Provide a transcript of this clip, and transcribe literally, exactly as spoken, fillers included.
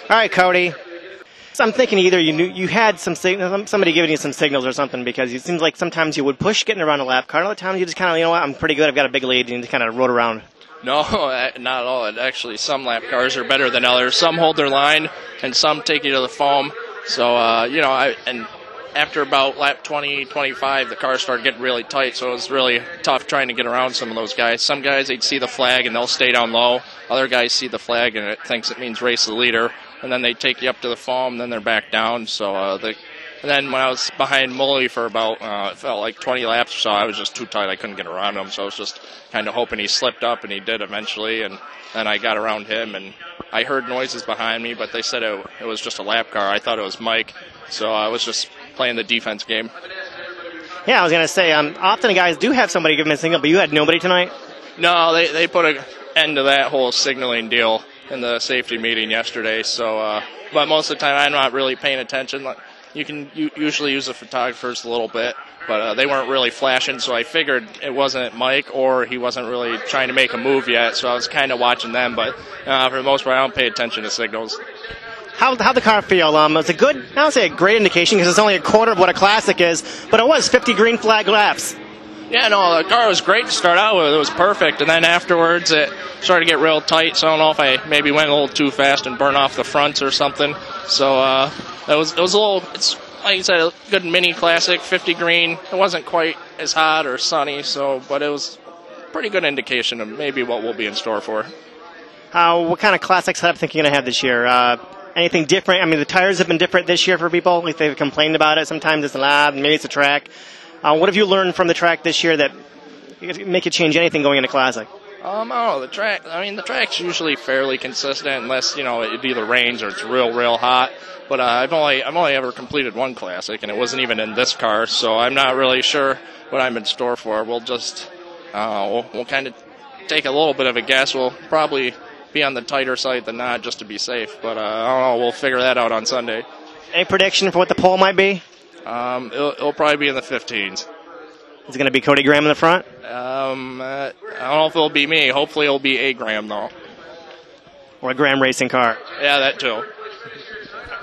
All right, Cody. So I'm thinking either you knew you had some sig- somebody giving you some signals or something, because it seems like sometimes you would push getting around a lap car, and other times you just kind of, you know what, I'm pretty good, I've got a big lead, and you just kind of rode around. No, not at all. Actually, some lap cars are better than others. Some hold their line, and some take you to the foam. So, uh, you know, I and after about lap twenty, twenty-five, the cars started getting really tight, so it was really tough trying to get around some of those guys. Some guys, they'd see the flag, and they'll stay down low. Other guys see the flag, and it thinks it means race the leader, and then they take you up to the foam, and then they're back down. So, uh, they, and then when I was behind Mully for about, uh, it felt like twenty laps or so, I was just too tight. I couldn't get around him, so I was just kind of hoping he slipped up, and he did eventually, and then I got around him, and I heard noises behind me, but they said it, it was just a lap car. I thought it was Mike, so I was just playing the defense game. Yeah, I was going to say, um, often guys do have somebody give them a signal, but you had nobody tonight? No, they, they put an end to that whole signaling deal in the safety meeting yesterday, so, uh, but most of the time I'm not really paying attention. You can u- usually use the photographers a little bit, but uh, they weren't really flashing, so I figured it wasn't Mike, or he wasn't really trying to make a move yet, so I was kind of watching them, but uh, for the most part I don't pay attention to signals. How how'd the car feel? Um, it's a good, I don't say a great indication, because it's only a quarter of what a classic is, but it was fifty green flag laps. Yeah, no, the car was great to start out with. It was perfect, and then afterwards it started to get real tight, so I don't know if I maybe went a little too fast and burned off the fronts or something. So uh, it was it was a little, it's like you said, a good mini classic, fifty green. It wasn't quite as hot or sunny, so but it was a pretty good indication of maybe what we'll be in store for. Uh, what kind of classic setup think you're going to have this year? Uh, anything different? I mean, the tires have been different this year for people. Like they've complained about it. Sometimes it's the lab, maybe it's the track. Uh, what have you learned from the track this year that make you change anything going into classic? Um, oh, the track. I mean, the track's usually fairly consistent, unless you know it either rains or it's real, real hot. But uh, I've only I've only ever completed one classic, and it wasn't even in this car, so I'm not really sure what I'm in store for. We'll just uh, we'll, we'll kind of take a little bit of a guess. We'll probably be on the tighter side than not, just to be safe. But uh, I don't know. We'll figure that out on Sunday. Any prediction for what the pole might be? Um, it'll, it'll probably be in the fifteens. Is it going to be Cody Graham in the front? Um, uh, I don't know if it'll be me. Hopefully it'll be a Graham, though. Or a Graham racing car? Yeah, that too.